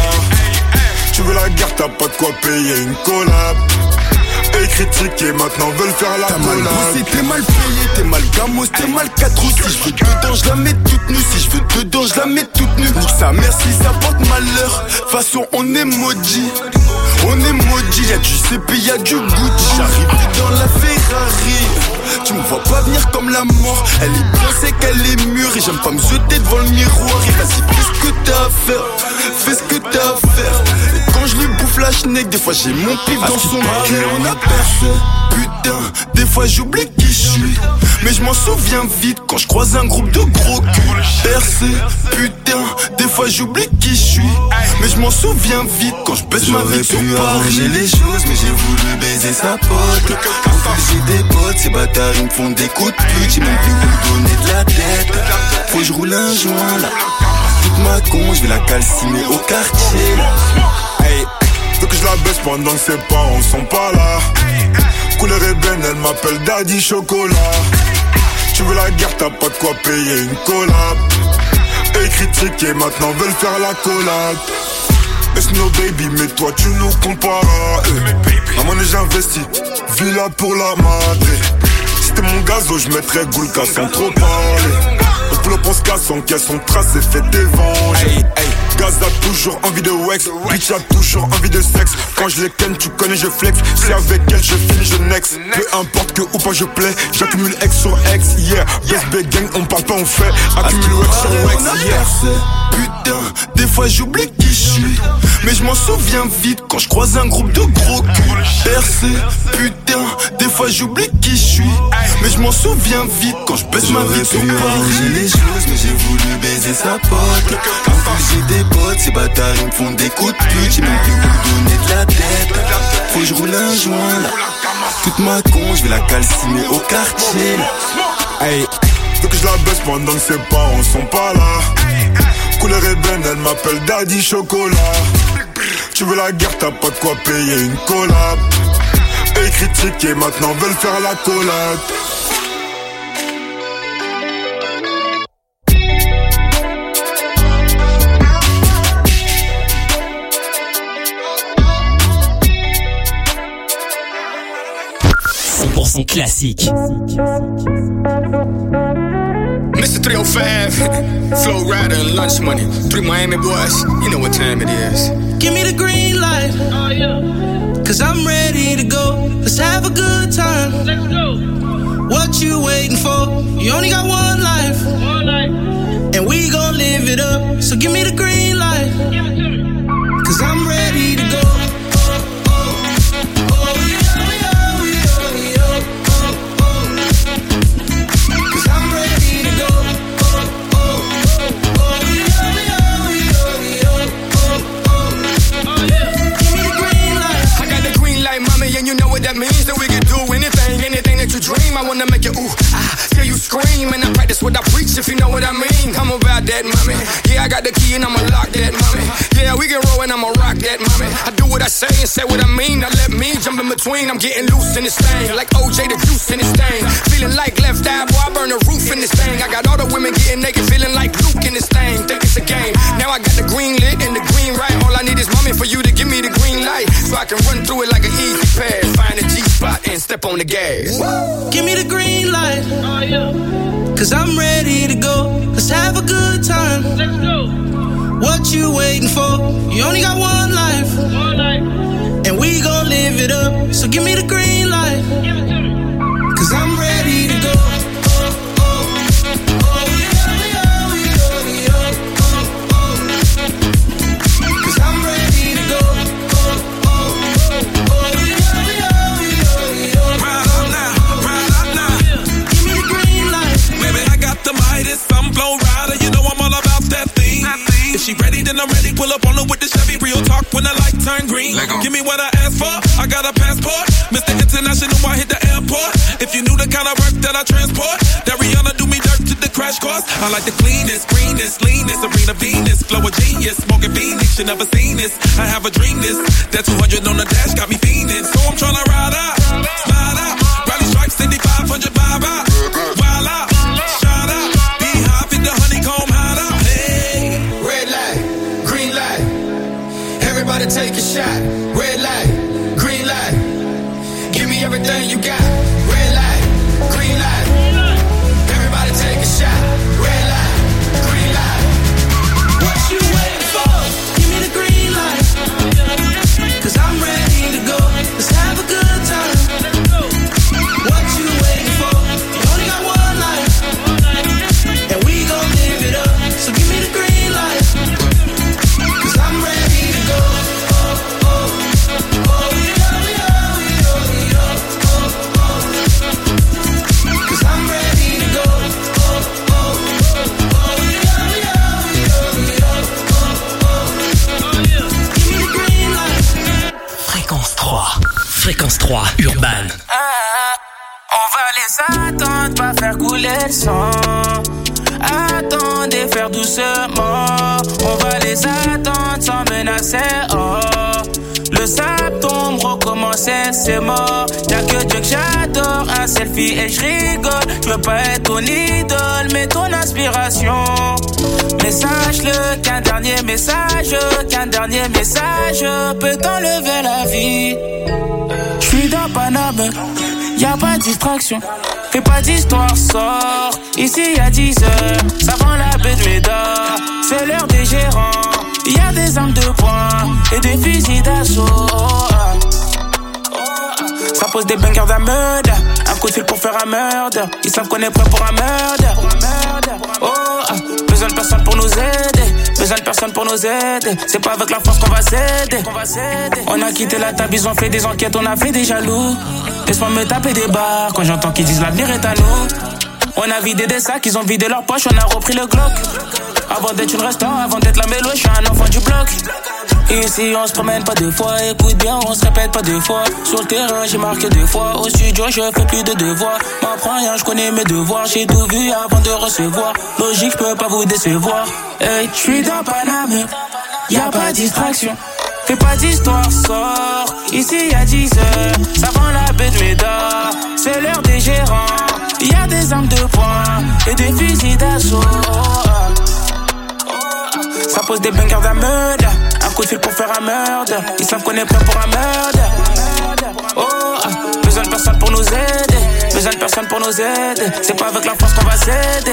Tu veux la guerre, t'as pas de quoi payer une collab. Et critiquer, maintenant veulent faire la collab. T'as mal bossé, t'es mal payé, t'es mal gamos, t'es mal quatre roues. Si je veux dedans, je la mets toute nue. Si je veux dedans, je la mets toute nue. Nique sa mère si ça porte malheur. Façon, on est maudit. On est maudit, y'a du C P, y'a du Gucci. J'arrive dans la Ferrari. Tu me vois pas venir comme la mort. Elle est bien, c'est qu'elle est mûre. Et j'aime pas me jeter devant le miroir. Et vas-y, fais ce que t'as à faire. Fais ce que t'as à faire. Et quand je lui bouffe la schneck, des fois j'ai mon pif dans son cœur. On a percé. Putain, des fois j'oublie qui je suis. Mais je m'en souviens vite quand je croise un groupe de gros culs. Percé, putain, des fois j'oublie qui je suis. Mais je m'en souviens vite quand je baisse ma vie sur Paris. J'ai les choses mais j'ai voulu baiser sa pote. Quand j'ai des potes, ces bâtards ils me font des coups de pute. Ils m'ont plus vous donner de la tête. Faut que je roule un joint là. Toute ma con, je vais la calciner au quartier là. Hey, veux que je la baisse pendant que ses parents sont pas là. Couleur ébène, elle m'appelle Daddy Chocolat. Tu veux la guerre, t'as pas de quoi payer une collab. Et critiquer, maintenant veulent faire la collab. It's no baby, mais toi tu nous comparas. Eh. À mon âge j'investis, villa pour la madre. Si t'es mon gazo, je mettrais Goulka sans trop parler. Au flop on se casse, en caisse, on trace et fait des venges. Hey, hey. Gaz a toujours envie de wax, bitch a toujours envie de sexe. Quand je les ken, tu connais, je flex. Si avec elle je finis, je next. Peu importe que ou pas je plais, j'accumule ex sur ex, yeah. Best big gang, on parle pas, on fait. Accumule wax sur wax, yeah. Putain, des fois j'oublie qui je suis. Mais je m'en souviens vite quand je croise un groupe de gros culs. Percé, putain, des fois j'oublie qui je suis. Mais je m'en souviens vite quand je baisse ma vie sur Paris. J'ai les choses mais j'ai voulu baiser sa pote. Quand j'ai des potes, ces bâtards ils me font des coups de pute. J'ai même plus vous donner de la tête. Faut que je roule un joint là. Toute ma con, je vais la calciner au quartier là. Hey, veux que je la baisse pendant que ses parents sont pas là. Couleur ébène, elle m'appelle Daddy Chocolat. Tu veux la guerre, t'as pas de quoi payer une collab. Et critiquer, maintenant veulent faire la collab. cent pour cent classique. Mister three oh five, Flow Rider and Lunch Money. Three Miami boys, you know what time it is. Give me the green light. Oh, yeah. Cause I'm ready to go. Let's have a good time. Let's go. What you waiting for? You only got one life. One life. And we gon' live it up. So give me the green light. Give it to me. Cause I'm ready to go. That means that we can do anything, anything that you dream. I wanna make you ooh, ah, hear you scream. And I practice what I preach, if you know what I mean. I'm about that, mommy. Yeah, I got the key and I'ma lock that, mommy. Yeah, we can roll and I'ma rock that, mommy. I do what I say and say what I mean. Now let me jump in between. I'm getting loose in this thing, like O J the juice in this thing. Feeling like left eye, boy, I burn the roof in this thing. I got all the women getting naked, feeling like Luke in this thing. Think it's a game. Now I got the green lit and the green right. All I need is mommy for you to give me the green light, so I can run through it like an easy pass. Find a G-spot and step on the gas. Give me the green light. Oh, yeah. Cause I'm ready to go. Let's have a good time. Let's go. What you waiting for? You only got one life. One life. And we gon' live it up. So give me the green light. Give it to me. Cause I'm ready to go. If she ready, then I'm ready. Pull up on her with the Chevy. Real talk when I like turn green. Give me what I asked for, I got a passport. Mister International, I hit the airport. If you knew the kind of work that I transport, that Rihanna do me dirt to the crash course. I like the cleanest, greenest, leanest, Serena Venus, flow a genius, smoking Phoenix, you never seen this. I have a dream this, that two hundred on the dash got me fiending. So I'm tryna ride out, slide out, rally stripes, seventy-five hundred vibe out, wild out, shout out, beehive in the honeycomb hideout. Hey, red light, green light, everybody take a shot. Red light, green light, give me everything you got. Red light, green light, everybody take a shot. Red light, green light, what you waiting for? Give me the green light, cause I'm ready to go. Let's have a good time. What you waiting for? You only got one life, and we gon' live it up. So give me the green light, cause I'm ready to go. Oh, oh, oh, yeah, yeah, yeah, yeah, oh, oh. Cause I'm ready to go. Oh, oh, oh, yeah, yeah, yeah, yeah, oh, oh. Give me the green light. Fréquence trois. Fréquence trois, Urban. On va les attendre, pas faire couler le sang. Attendez, faire doucement. On va les attendre sans menacer. Oh, le sable tombe, recommencer, c'est mort. Y'a que Dieu que j'adore, un selfie et je rigole. Je veux pas être ton idole, mais ton inspiration. Mais sache-le qu'un dernier message, qu'un dernier message peut t'enlever la vie. J'suis dans Paname, y'a pas de distraction. Fais pas d'histoire, sors. Ici y'a dix heures, ça vend la baie de Médard. C'est l'heure des gérants. Y'a des armes de poing et des fusils d'assaut. Oh, oh, ça pose des bangers d'un meurtre. Un coup de fil pour faire un meurtre. Ils savent qu'on est prêt pour un meurtre. Oh, besoin de personne pour nous aider. Besoin de personne pour nous aider. C'est pas avec la force qu'on va s'aider. On a quitté la table, ils ont fait des enquêtes, on a fait des jaloux. Laisse-moi me taper des barres quand j'entends qu'ils disent l'avenir est à nous. On a vidé des sacs, ils ont vidé leurs poches, on a repris le Glock. Avant d'être une restant, avant d'être la mélo, je suis un enfant du bloc. Ici on se promène pas deux fois, écoute bien, on se répète pas deux fois. Sur le terrain j'ai marqué deux fois, au studio je fais plus de devoirs. M'apprends rien, je connais mes devoirs, j'ai tout vu avant de recevoir. Logique, je peux pas vous décevoir. Hey, je suis dans Paname, y'a pas de distraction. Fais pas d'histoire, sors. Ici y'a dix heures, ça vend la baie de Médard. C'est l'heure des gérants, y'a des armes de poing et des fusils d'assaut. Ça pose des bangers d'un meurtre. Un coup de fil pour faire un meurtre. Ils savent qu'on est prêt pour un meurtre. Oh, besoin de personne pour nous aider. Besoin de personne pour nous aider. C'est pas avec la force qu'on va s'aider.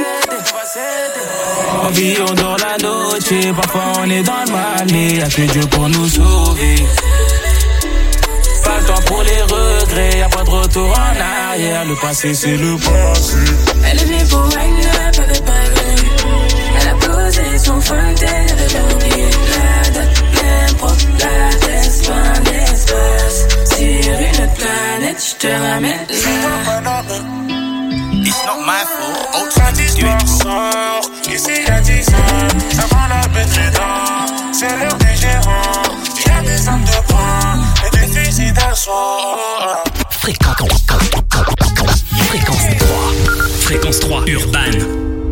On vit, on dort la noche. Parfois on est dans le mal, mais y'a que Dieu pour nous sauver. Pas le temps pour les regrets, y'a pas de retour en arrière. Le passé c'est le passé. Elle est venue pour régner, pas de baguette. Elle a posé son fontaine, elle a oublié la date, n'importe la tête, loin d'espace. Sur une autre planète, je te ramène là. It's not my fault, autre d'histoire sort. Ici y'a dix ans, ça vend la baie de Médard. C'est l'heure des gérants, y'a des armes de poing et des fusils d'assaut. Fréquence Fréquence trois. Fréquence trois, Urban.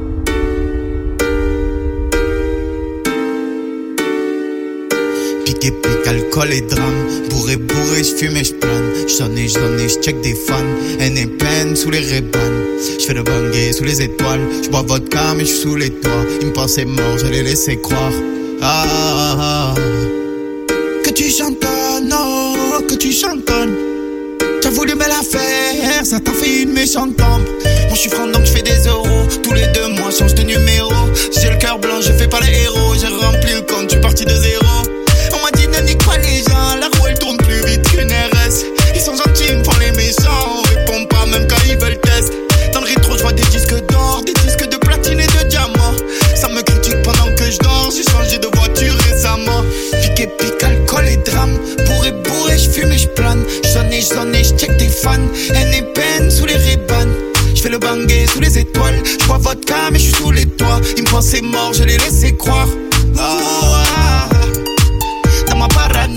Piqué, pique, alcool et drame. Bourré, bourré, j'fume et j'plane. J'donne et j'donne et j'check des fans. Haine et peine sous les rébans. J'fais le bangé sous les étoiles. J'bois vodka mais j'suis sous les toits. Ils me pensaient morts, je les laissais croire. Ah, ah, ah. Que tu chantonnes, oh, que tu chantonnes. T'as voulu me la faire, ça t'a fait une méchante tombe. Moi j'suis franc donc j'fais des euros. Tous les deux mois change de numéro. J'ai le cœur blanc, je fais pas les héros. J'ai rempli le compte, j'suis parti de zéro. On m'a dit ne nique pas les gens, la roue elle tourne plus vite qu'une R S. Ils sont gentils, ils me font les méchants. On répond pas même quand ils veulent test. Dans le rétro je vois des disques d'or, des disques de platine et de diamant. Ça me critique pendant que je dors, j'ai changé de voiture récemment. Piqué, pique, alcool et drame. Bourré, bourré, j'fume et j'plane. J'sonne et j'sonne et j'check des fans. Haine et peine sous les rébans. J'fais le bangé sous les étoiles. J'bois vodka mais j'suis sous les toits. Ils me pensaient morts, je les laissais croire. Oh, ah, ah. Dans ma parano,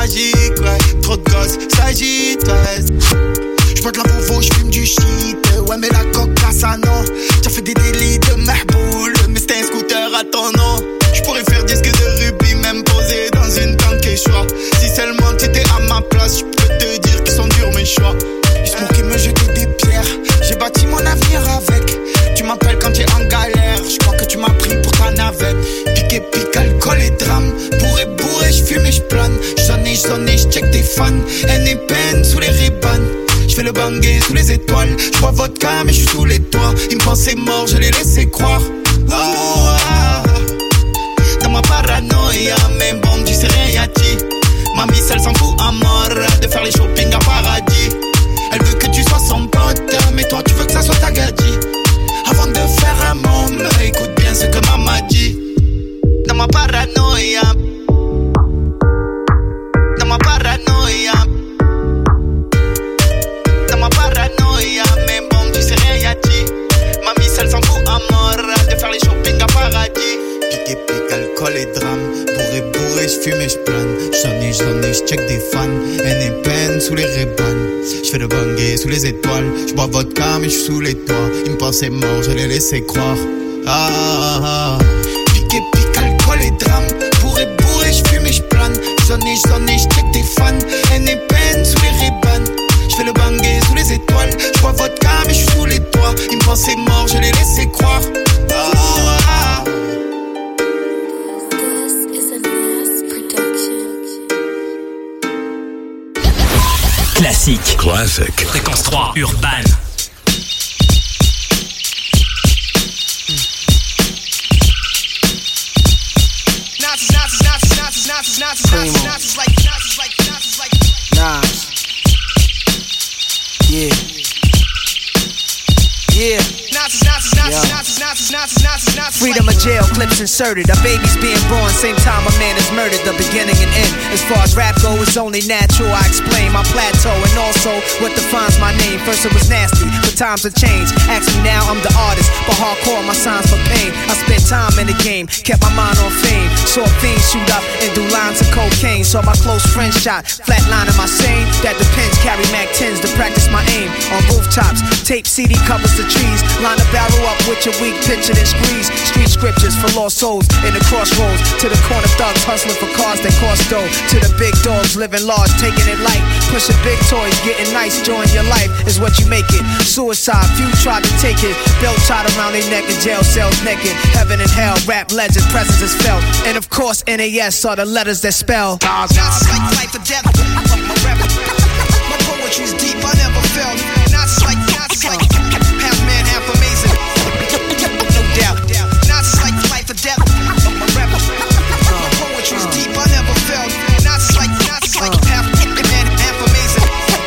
magique, ouais. Trop de gosses, s'agite, ouais. J'bois de la Vovo, j'fume du shit. Ouais, mais la coca, ça non. T'as fait des délits de mahboul, mais c'était un scooter à ton nom. J'pourrais faire disque de rubis, même posé dans une tente Quechua. Si seulement t'étais à ma place, j'peux te dire qu'ils sont durs mes choix. Juste pour qu'ils me jettent des pierres, j'ai bâti mon avenir avec. Tu m'appelles quand t'es en galère, j'crois que tu m'as pris pour ta navette. Pique et pique, alcool et drame. Bourré, bourré, j'fume et j'plane. J'zonne et j'zonne et j'check des fans. Haine et peine sous les Ray-Ban. J'fais le bangé sous les étoiles. J'bois vodka mais j'suis sous les toits. Ils me pensaient mort, je les laissais croire. Oh, ah. Dans ma paranoïa, même bon, tu sais rien dit. Mamie, elle s'en fout à mort de faire les shopping à paradis. Elle veut que tu sois son pote, mais toi tu veux que ça soit ta gadji. Avant de faire un môme, écoute bien ce que maman dit. Dans ma paranoïa, dans ma paranoïa, dans ma paranoïa, mais bon, tu sais rien dit. Mamie, elle s'en fout à mort de faire les shopping à paradis. Pique et pique, alcool et drame. Bourré, bourré, j'fume et j'plane. J'en ai, j'en ai, j'check des fans. Haine et peine sous les Ray-Ban. J'fais le bangé sous les étoiles. J'bois vodka mais j'suis sous les toits. Ils me pensaient mort, je les laissais croire. Ah, ah, ah. Pique et pique, alcool et drame. Bourré, bourré, j'fume et j'plane. J'en ai, j'en ai, j'check des fans. Haine et peine sous les Ray-Ban. J'fais le bangé sous les étoiles. J'bois vodka mais j'suis sous les toits. Ils me pensaient mort, je les laissais croire. Ah, ah. Classique. Classic. Fréquence trois, Urban. Nas. Yeah. Yeah. Freedom of jail, clips inserted. A baby's being born, same time a man is murdered. The beginning and end. As far as rap go, it's only natural. I explain my plateau and also what defines my name. First it was nasty, but times have changed. Ask me now, I'm the artist, but hardcore my signs for pain. I spent time in the game, kept my mind on fame. Saw fiends shoot up and do lines of cocaine. Saw my close friend shot, flatlining my sane. That depends, carry Mac tens to practice my aim. On rooftops, tape C D covers the trees. Line a barrel up with your weak picture then squeeze. Street scriptures for lost souls in the crossroads. To the corner thugs hustling for cars that cost dough. To the big dogs living large, taking it light. Pushing big toys, getting nice, join your life is what you make it. Suicide, few tried to take it. Belt tied around their neck in jail cells naked. Heaven and hell, rap legend, presence is felt. And of course N A S are the letters that spell Nas. Nas is like life or death. My rap, my poetry's deep, I never felt. Nas is like, Nas is like half man, half amazing. No doubt. Nas is like life or death. My rap, my poetry's deep, I never felt. Nas is like, Nas is like half man, half amazing.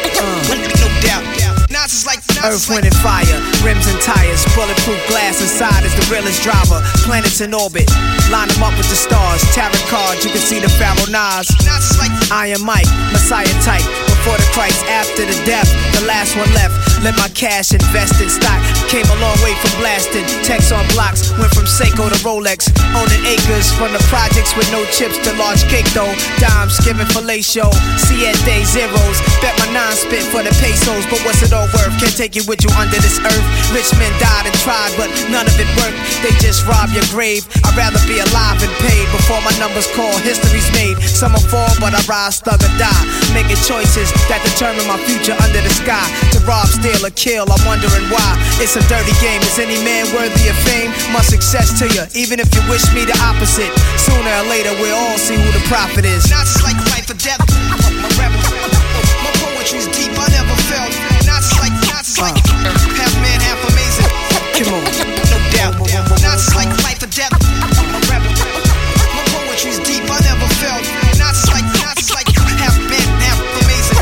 No doubt. Nas is like Earth, wind, and fire, rims and tires, bulletproof glass inside is the realest driver. Planets in orbit, line them up with the stars. Tarot cards, you can see the Pharaoh Nas. Iron Mike, Messiah type. Before the Christ, after the death, the last one left. Let my cash invest in stock. Came a long way from blasting. Text on blocks, went from Seiko to Rolex. Owning acres from the projects with no chips to large cake though. Dimes giving fellatio, siete zeros. Bet my nine spit for the pesos, but what's it all worth? Can't take you with you under this earth. Rich men died and tried, but none of it worked. They just rob your grave. I'd rather be alive and paid before my numbers call. History's made. Some will fall, but I rise, thug or die. Making choices that determine my future under the sky. To rob, steal, or kill, I'm wondering why. It's a dirty game. Is any man worthy of fame? Much success to you, even if you wish me the opposite. Sooner or later, we'll all see who the prophet is. Not just like life or death. My rap, my poetry's deep. I never felt. Not just like, not just like half man, half amazing. Come on, no doubt. Not just like life or death. My rap, my poetry's deep. I never felt. Not just like, not just like half man, half amazing.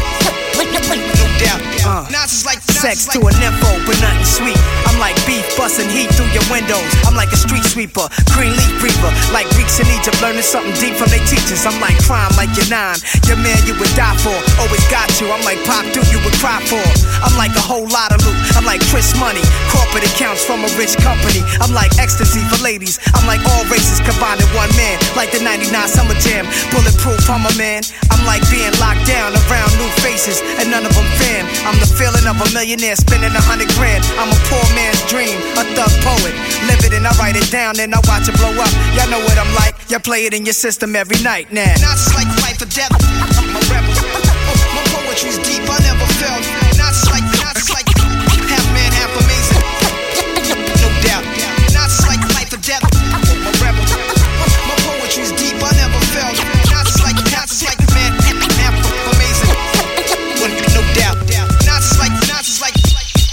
No doubt. Uh, like, sex to a nympho, but nothing sweet. I'm like beef busting heat through your windows. I'm like a street sweeper, green leaf reaper. Like Greeks in Egypt, learning something deep from their teachers. I'm like crime, like you're nine. Your man you would die for, always got you. I'm like Pop Dude, you would cry for. I'm like a whole lot of loot. I'm like Chris Money, corporate accounts from a rich company. I'm like ecstasy for ladies. I'm like all races combined in one man. Like the ninety-nine Summer Jam, bulletproof, I'm a man. I'm I'm like being locked down around new faces, and none of them fan. I'm the feeling of a millionaire spending a hundred grand. I'm a poor man's dream, a thug poet. Live it and I write it down, then I watch it blow up. Y'all know what I'm like, y'all play it in your system every night now. Not just like life or death, I'm a rebel. My poetry's deep, I never felt. Not just like, not just like half man, half amazing. No doubt. Not just like life or death, I'm a rebel. My poetry's deep, I never felt. Not just like, not just like man, half amazing. No doubt. Not just like, not just like.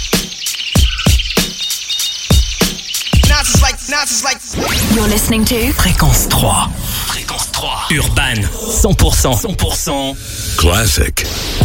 Not just like, not just like. You're listening to Fréquence trois. Fréquence trois. Urban. cent pour cent. cent pour cent. Classic.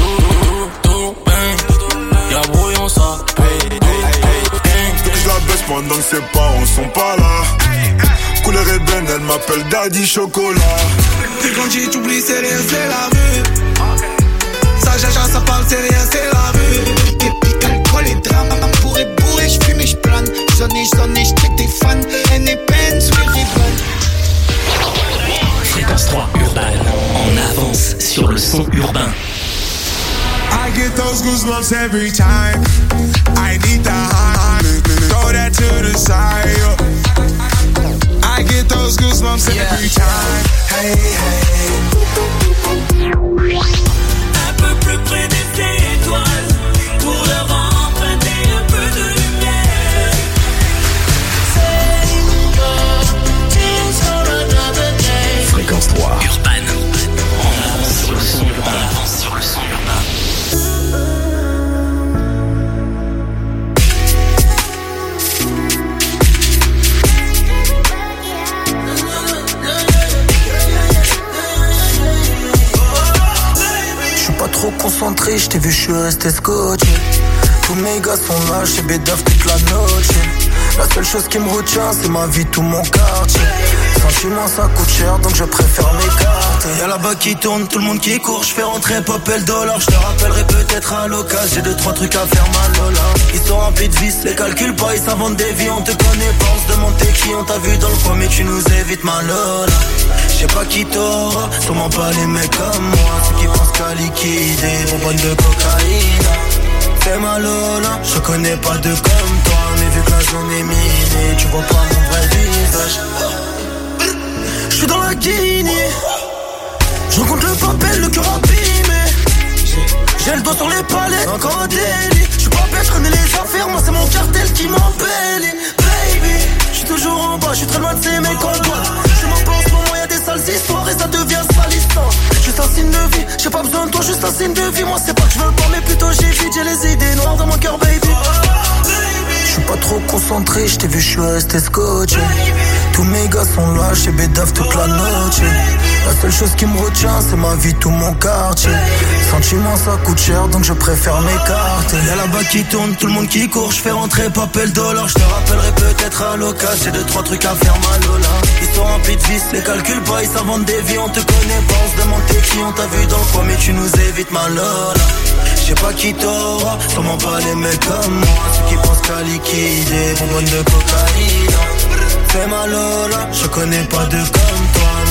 Y'a brouillon ça. Je la baisse pendant que ses parents sont pas là. Couleur ébène, elle m'appelle Daddy Chocolat. T'es grandi, t'oublies, c'est rien, c'est la rue. Ça jaja, ça parle, c'est rien, c'est la rue. Épique, alcool et drame, maman pourrait bourrer, j'fume et j'plane. J'sonne et j'sonne et j'check des fans. Elle n'est peine sous les ribbons. Fréquence trois Urban. En avance sur le son urbain. I get those goosebumps every time. I need the high, throw that to the side. I get those goosebumps every time. Hey, hey. Un peu plus près des étoiles pour leur emprunter un peu de lumière. Fréquence trois Urban. En avance sur le son urbain. En avance sur le son urbain. Pas trop concentré, j't'ai vu, j'suis resté scotché. Tous mes gars sont là, j'sais bédave toute la noche. La seule chose qui me retient, c'est ma vie, tout mon quartier. Sentiment, ça coûte cher, donc je préfère m'écarter. Y'a là-bas qui tourne, tout le monde qui court. J'fais rentrer pop et le dollar. J'te rappellerai peut-être à l'occasion. J'ai deux, trois trucs à faire mal, Lola. Ils sont remplis de vis, les calculs pas, ils s'inventent des vies. On te connaît pas, on se demande t'es qui. On t'a vu dans le coin, mais tu nous évites, ma Lola. J'sais pas qui t'aura, sûrement pas les mecs comme moi. Ceux qui pensent qu'à liquider, bonbonne de cocaïne. Fais ma Lola, je connais pas de comme toi. Mais vu que la zone est minée, tu vois pas mon vrai visage. J'suis dans la Guinée, je rencontre le papel, le cœur abîmé. J'ai le doigt sur les palais, encore un délit. J'suis pas bête, j'connais les affaires, moi c'est mon cartel qui m'embellit. Baby, j'suis toujours en bas, j'suis très loin de ces mecs en boîte. Je m'en pense, pour moi y'a des sales histoires et ça devient salissant. Juste un signe de vie, j'ai pas besoin de toi, juste un signe de vie. Moi c'est pas que je veux pas, mais plutôt j'évite. J'ai les idées noires dans mon cœur, baby. J'suis pas trop concentré, j't'ai vu, j'suis resté scotché. Tous mes gars sont là, j'ai bédave toute la noche. La seule chose qui me retient, c'est ma vie, tout mon quartier. Sentiment, ça coûte cher, donc je préfère m'écarter. Y'a là-bas qui tourne, tout le monde qui court. J'fais rentrer papel dollar, j'te rappellerai peut-être à l'occasion. J'ai deux, trois trucs à faire, mal, Lola. Ils sont remplis de vis, les calculs pas, ils s'inventent des vies. On te connaît pas, on se demande t'es qui. On t'a vu dans le coin, mais tu nous évites, ma Lola. J'sais pas qui t'aura, sûrement pas les mecs comme moi. Ceux qui pensent qu'à liquider, bonbonne de cocaïne. Fais ma Lola, je connais pas de comme toi.